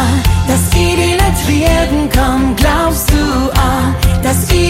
dass ich die nicht werden kann? Glaubst du, dass ich